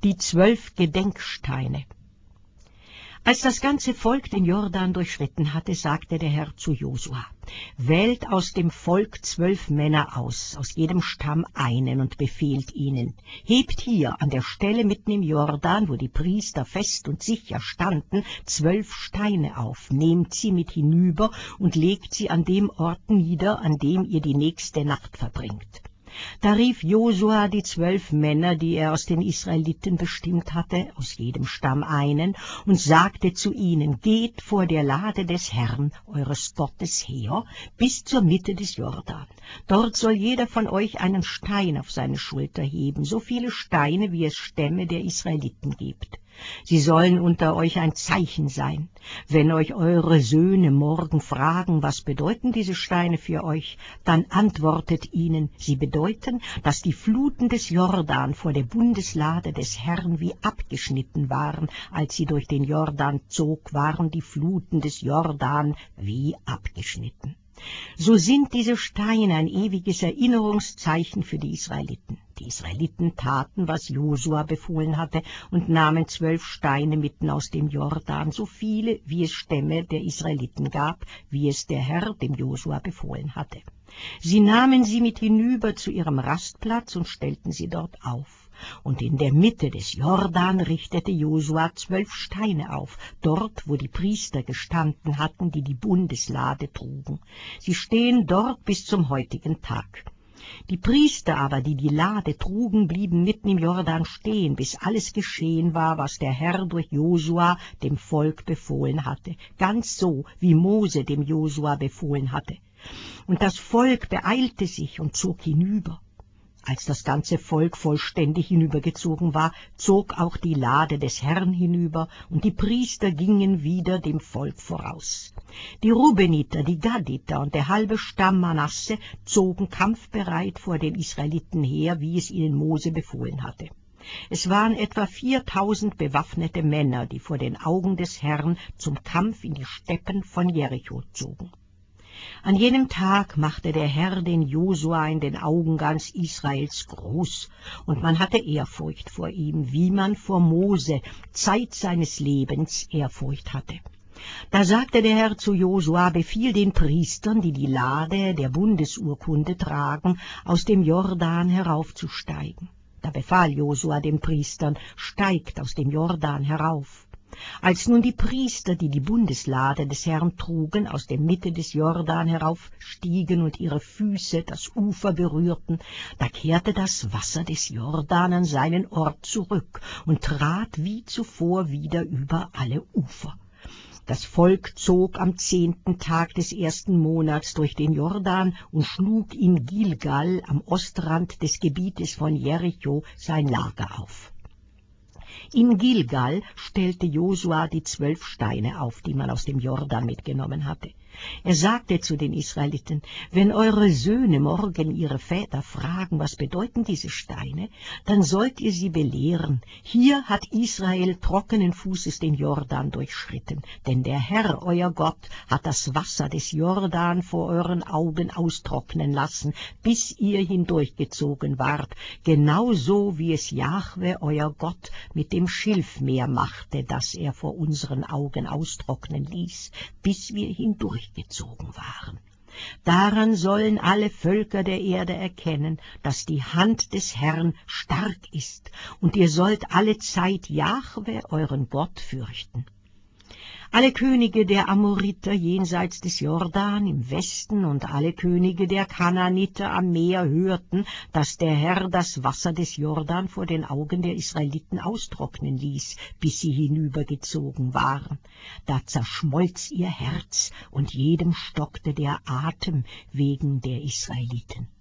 die 12 Gedenksteine. Als das ganze Volk den Jordan durchschritten hatte, sagte der Herr zu Josua: Wählt aus dem Volk 12 Männer aus jedem Stamm einen, und befehlt ihnen: Hebt hier an der Stelle mitten im Jordan, wo die Priester fest und sicher standen, 12 Steine auf, nehmt sie mit hinüber und legt sie an dem Ort nieder, an dem ihr die nächste Nacht verbringt. Da rief Josua die 12 Männer, die er aus den Israeliten bestimmt hatte, aus jedem Stamm einen, und sagte zu ihnen: Geht vor der Lade des Herrn, eures Gottes, her, bis zur Mitte des Jordan. Dort soll jeder von euch einen Stein auf seine Schulter heben, so viele Steine, wie es Stämme der Israeliten gibt. Sie sollen unter euch ein Zeichen sein. Wenn euch eure Söhne morgen fragen, was bedeuten diese Steine für euch, dann antwortet ihnen: Sie bedeuten, dass die Fluten des Jordan vor der Bundeslade des Herrn wie abgeschnitten waren. Als sie durch den Jordan zog, waren die Fluten des Jordan wie abgeschnitten. So sind diese Steine ein ewiges Erinnerungszeichen für die Israeliten. Die Israeliten taten, was Josua befohlen hatte, und nahmen 12 Steine mitten aus dem Jordan, so viele, wie es Stämme der Israeliten gab, wie es der Herr dem Josua befohlen hatte. Sie nahmen sie mit hinüber zu ihrem Rastplatz und stellten sie dort auf. Und in der Mitte des Jordan richtete Josua 12 Steine auf, dort, wo die Priester gestanden hatten, die die Bundeslade trugen. Sie stehen dort bis zum heutigen Tag. Die Priester aber, die die Lade trugen, blieben mitten im Jordan stehen, bis alles geschehen war, was der Herr durch Josua dem Volk befohlen hatte, ganz so, wie Mose dem Josua befohlen hatte. Und das Volk beeilte sich und zog hinüber. Als das ganze Volk vollständig hinübergezogen war, zog auch die Lade des Herrn hinüber, und die Priester gingen wieder dem Volk voraus. Die Rubeniter, die Gaditer und der halbe Stamm Manasse zogen kampfbereit vor den Israeliten her, wie es ihnen Mose befohlen hatte. Es waren etwa 4000 bewaffnete Männer, die vor den Augen des Herrn zum Kampf in die Steppen von Jericho zogen. An jenem Tag machte der Herr den Josua in den Augen ganz Israels groß, und man hatte Ehrfurcht vor ihm, wie man vor Mose Zeit seines Lebens Ehrfurcht hatte. Da sagte der Herr zu Josua: Befiehl den Priestern, die die Lade der Bundesurkunde tragen, aus dem Jordan heraufzusteigen. Da befahl Josua den Priestern: Steigt aus dem Jordan herauf. Als nun die Priester, die die Bundeslade des Herrn trugen, aus der Mitte des Jordan heraufstiegen und ihre Füße das Ufer berührten, da kehrte das Wasser des Jordan an seinen Ort zurück und trat wie zuvor wieder über alle Ufer. Das Volk zog am 10. Tag des 1. Monats durch den Jordan und schlug in Gilgal am Ostrand des Gebietes von Jericho sein Lager auf. In Gilgal stellte Josua die 12 Steine auf, die man aus dem Jordan mitgenommen hatte. Er sagte zu den Israeliten: Wenn eure Söhne morgen ihre Väter fragen, was bedeuten diese Steine, dann sollt ihr sie belehren: Hier hat Israel trockenen Fußes den Jordan durchschritten, denn der Herr, euer Gott, hat das Wasser des Jordan vor euren Augen austrocknen lassen, bis ihr hindurchgezogen wart, genauso wie es Jahwe, euer Gott, mit dem Schilfmeer machte, das er vor unseren Augen austrocknen ließ, bis wir hindurchgezogen waren. Daran sollen alle Völker der Erde erkennen, dass die Hand des Herrn stark ist, und ihr sollt allezeit Jahwe, euren Gott, fürchten. Alle Könige der Amoriter jenseits des Jordan im Westen und alle Könige der Kanaaniter am Meer hörten, dass der Herr das Wasser des Jordan vor den Augen der Israeliten austrocknen ließ, bis sie hinübergezogen waren. Da zerschmolz ihr Herz, und jedem stockte der Atem wegen der Israeliten.